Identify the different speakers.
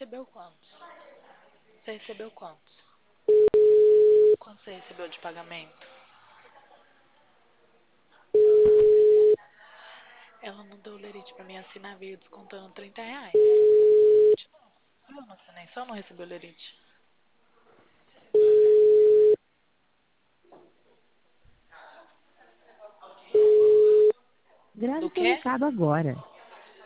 Speaker 1: recebeu quantos? Você recebeu quantos? Quanto você recebeu de pagamento? Ela não deu o lerite pra mim assinar, veio descontando R$ 30. Eu não assinei, só não recebeu o lerite. Do
Speaker 2: Grave seu
Speaker 1: quê?
Speaker 2: recado agora.